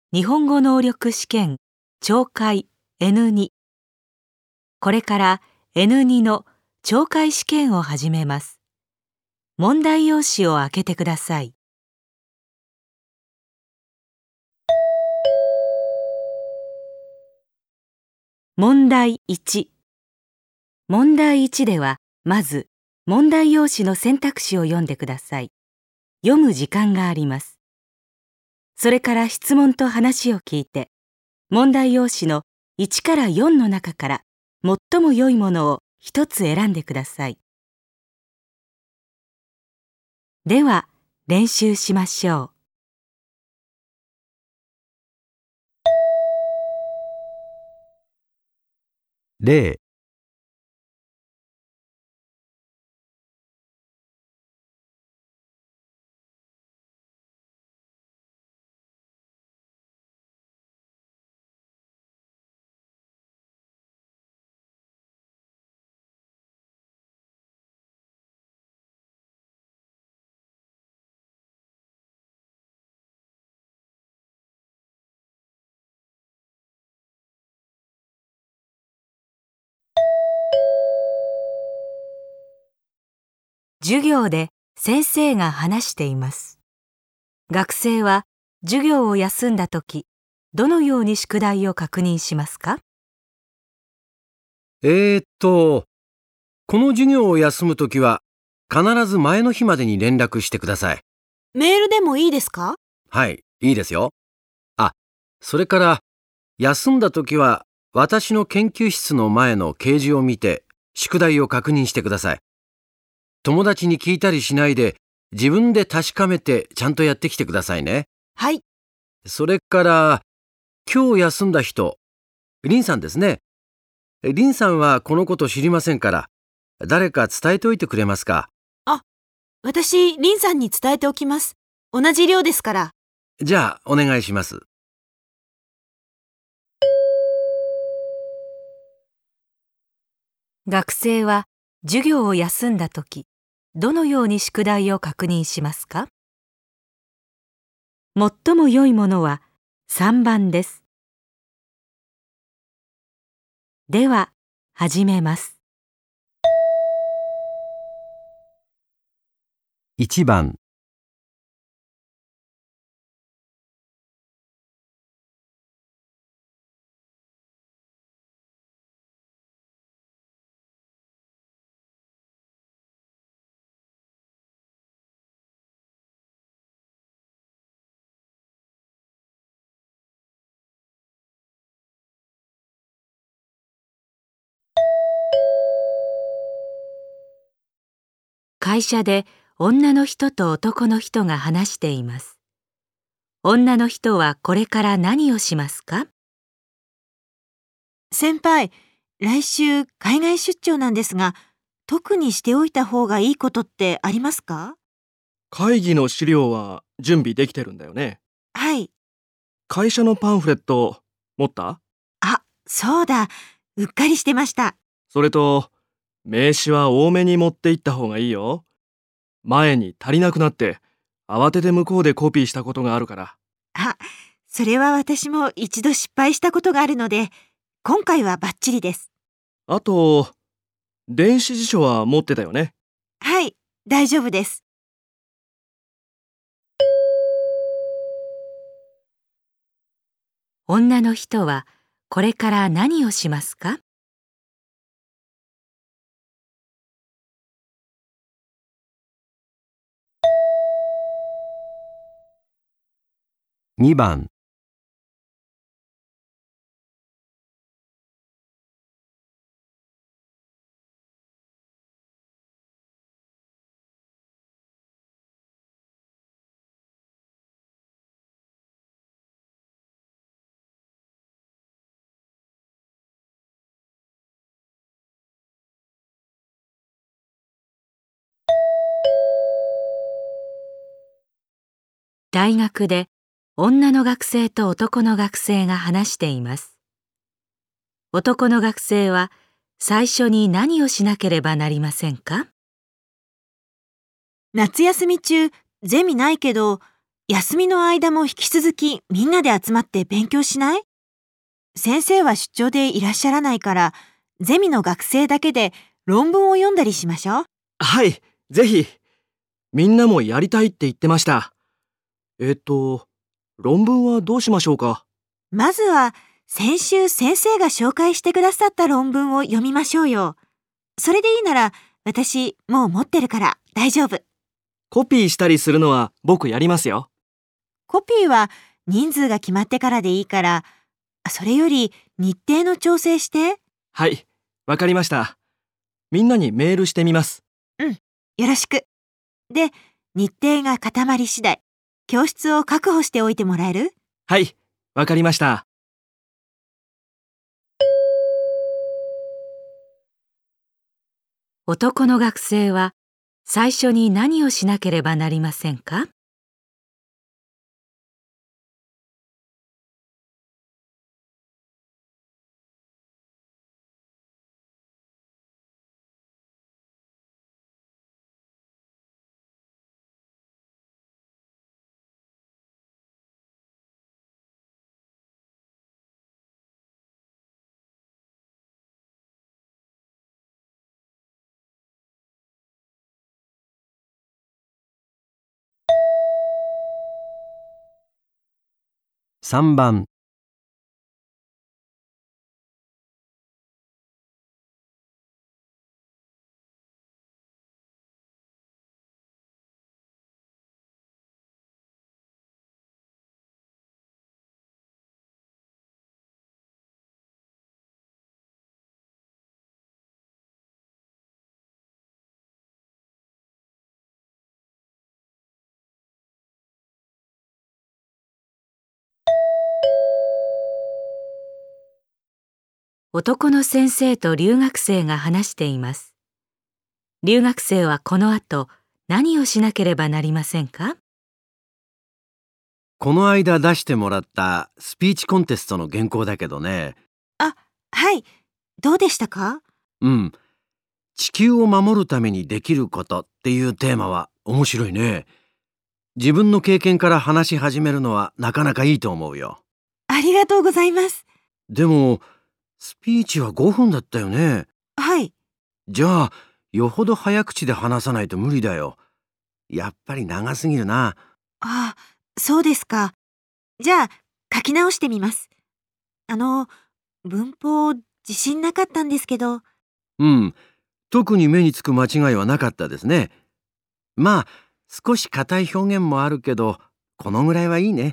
日本語能力試験聴解 N2。 これから N2 の聴解試験を始めます。問題用紙を開けてください。問題1。問題1では、まず問題用紙の選択肢を読んでください。読む時間があります。それから質問と話を聞いて、問題用紙の1から4の中から最も良いものを一つ選んでください。では、練習しましょう。例。 授業で先生が話しています。学生は授業を休んだとき、どのように宿題を確認しますか？ この授業を休むときは、必ず前の日までに連絡してください。 メールでもいいですか？ はい、いいですよ。それから、休んだときは、私の研究室の前の掲示を見て、宿題を確認してください。友達に聞いたりしないで、自分で確かめてちゃんとやってきてくださいね。 はい。 それから、今日休んだ人、リンさんですね。リンさんはこのこと知りませんから、誰か伝えておいてくれますか？ 私、リンさんに伝えておきます。同じ寮ですから。 じゃあ、お願いします。 学生は授業を休んだとき、どのように宿題を確認しますか？最も良いものは3番です。では、始めます。 1番。 会社で女の人と男の人が話しています。女の人はこれから何をしますか？ 先輩、来週海外出張なんですが、特にしておいた方がいいことってありますか？ 会議の資料は準備できてるんだよね。 はい。 会社のパンフレット持った？ そうだ。うっかりしてました。 それと、名刺は多めに持って行った方がいいよ。前に足りなくなって、慌てて向こうでコピーしたことがあるから。 それは私も一度失敗したことがあるので、今回はバッチリです。 あと、電子辞書は持ってたよね。 はい、大丈夫です。 女の人はこれから何をしますか？ 2番。 大学で女の学生と男の学生が話しています。男の学生は最初に何をしなければなりませんか？ 夏休み中、ゼミないけど、 休みの間も引き続きみんなで集まって勉強しない？先生は出張でいらっしゃらないから、ゼミの学生だけで論文を読んだりしましょう。 はい、ぜひ。みんなもやりたいって言ってました。論文はどうしましょうか？ まずは先週先生が紹介してくださった論文を読みましょうよ。それでいいなら私もう持ってるから大丈夫。 コピーしたりするのは僕やりますよ。 コピーは人数が決まってからでいいから、それより日程の調整して。 はい、わかりました。みんなにメールしてみます。 よろしく。で、日程が固まり次第、教室を確保しておいてもらえる？ はい、わかりました。 男の学生は最初に何をしなければなりませんか？ 3番。 男の先生と留学生が話しています。留学生はこの後何をしなければなりませんか？ この間出してもらったスピーチコンテストの原稿だけどね。 はい。どうでしたか？ 地球を守るためにできることっていうテーマは面白いね。自分の経験から話し始めるのはなかなかいいと思うよ。 ありがとうございます。 でも、スピーチは5分だったよね。 はい。 じゃあ、よほど早口で話さないと無理だよ。やっぱり長すぎるな。 そうですか。じゃあ、書き直してみます。文法自信なかったんですけど。 特に目につく間違いはなかったですね。まあ、少し硬い表現もあるけど、このぐらいはいいね。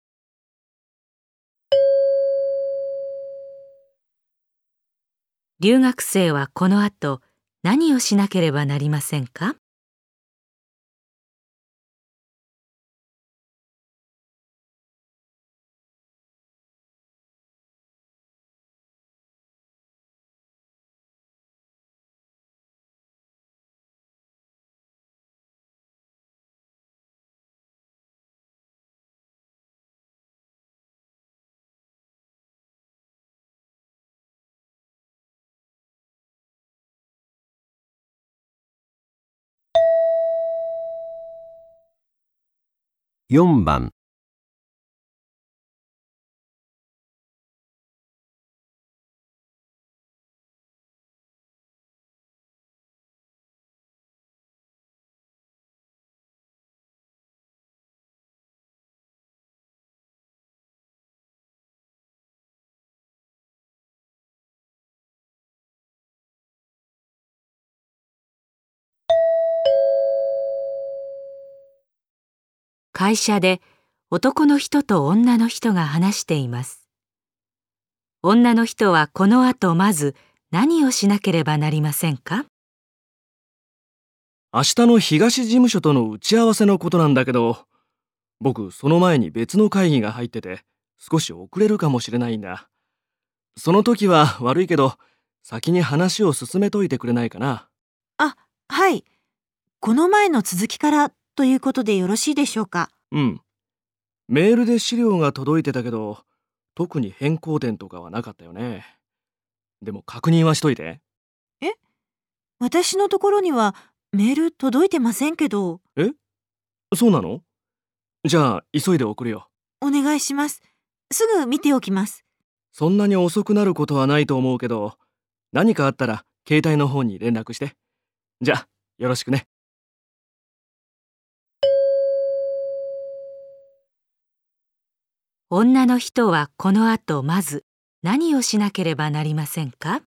留学生はこの後何をしなければなりませんか？ 4番。 会社で男の人と女の人が話しています。女の人はこの後まず何をしなければなりませんか？ 明日の東事務所との打ち合わせのことなんだけど、僕その前に別の会議が入ってて少し遅れるかもしれないんだ。その時は悪いけど先に話を進めといてくれないかな。 はい。この前の続きからということでよろしいでしょうか？ メールで資料が届いてたけど特に変更点とかはなかったよね。でも確認はしといて。 私のところにはメール届いてませんけど。 そうなの？ じゃあ急いで送るよ。 お願いします。すぐ見ておきます。 そんなに遅くなることはないと思うけど、何かあったら携帯の方に連絡して。じゃあよろしくね。 女の人はこの後まず何をしなければなりませんか？